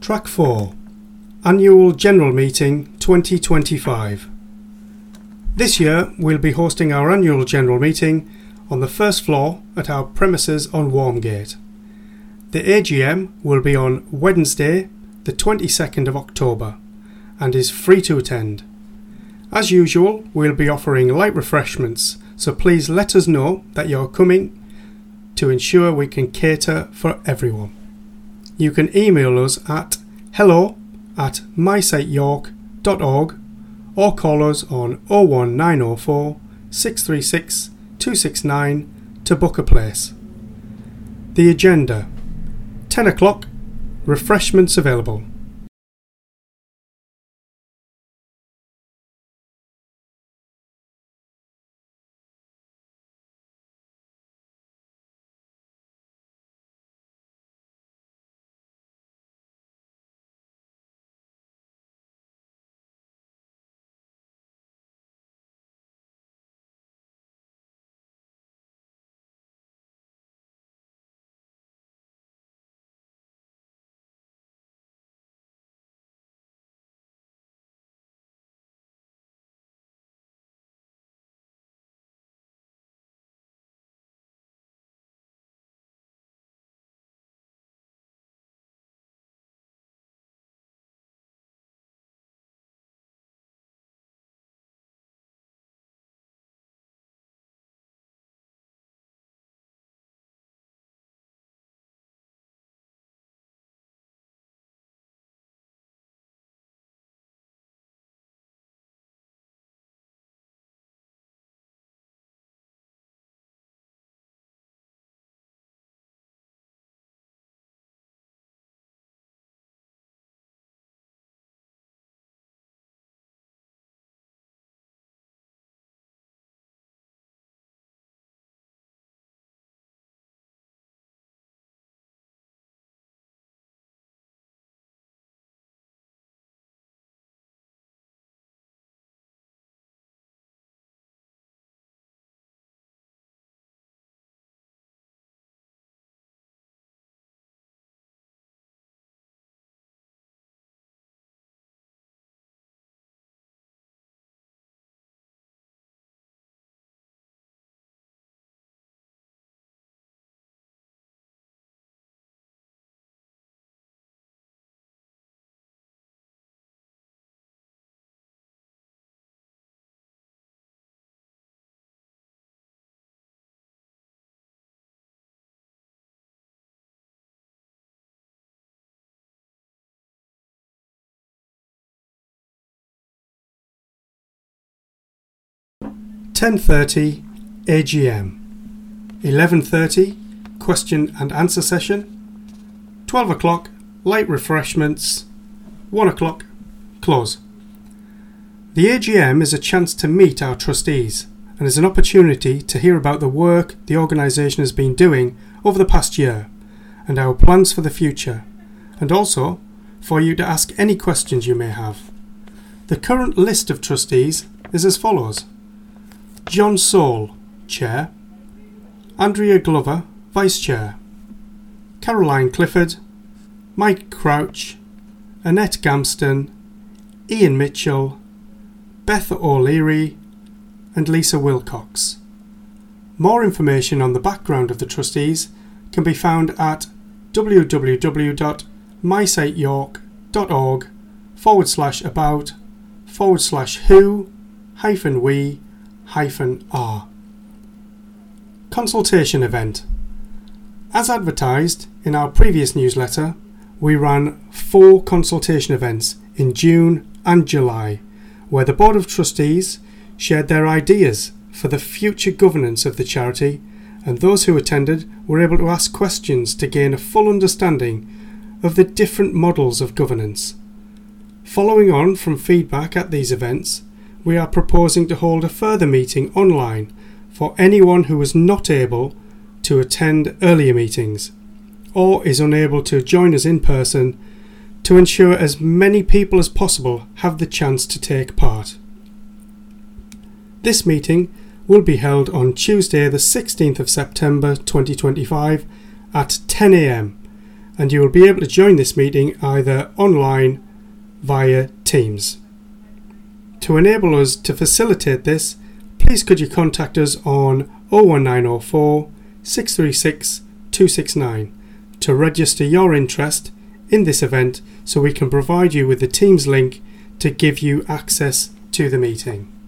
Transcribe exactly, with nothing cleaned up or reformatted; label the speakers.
Speaker 1: Track four. Annual General Meeting twenty twenty-five. This year we'll be hosting our Annual General Meeting on the first floor at our premises on Wormgate. The A G M will be on Wednesday the twenty-second of October and is free to attend. As usual, we'll be offering light refreshments, so please let us know that you're coming to ensure we can cater for everyone. You can email us at hello at mysiteyork dot org or call us on oh one nine oh four, six three six, two six nine to book a place. The agenda: ten o'clock, refreshments available. ten thirty A G M, eleven thirty question and answer session, twelve o'clock light refreshments, one o'clock close. The A G M is a chance to meet our trustees and is an opportunity to hear about the work the organisation has been doing over the past year and our plans for the future, and also for you to ask any questions you may have. The current list of trustees is as follows: John Saul, Chair; Andrea Glover, Vice Chair; Caroline Clifford; Mike Crouch; Annette Gamston; Ian Mitchell; Beth O'Leary and Lisa Wilcox. More information on the background of the trustees can be found at w w w dot mysiteyork dot org forward slash about forward slash who hyphen we hyphen r. Consultation event. As advertised in our previous newsletter, we ran four consultation events in June and July, where the Board of Trustees shared their ideas for the future governance of the charity, and those who attended were able to ask questions to gain a full understanding of the different models of governance. Following on from feedback at these events, we are proposing to hold a further meeting online for anyone who was not able to attend earlier meetings or is unable to join us in person, to ensure as many people as possible have the chance to take part. This meeting will be held on Tuesday the sixteenth of September twenty twenty-five at ten a m and you will be able to join this meeting either online via Teams. To enable us to facilitate this, please could you contact us on oh one nine oh four, six three six, two six nine to register your interest in this event so we can provide you with the Teams link to give you access to the meeting.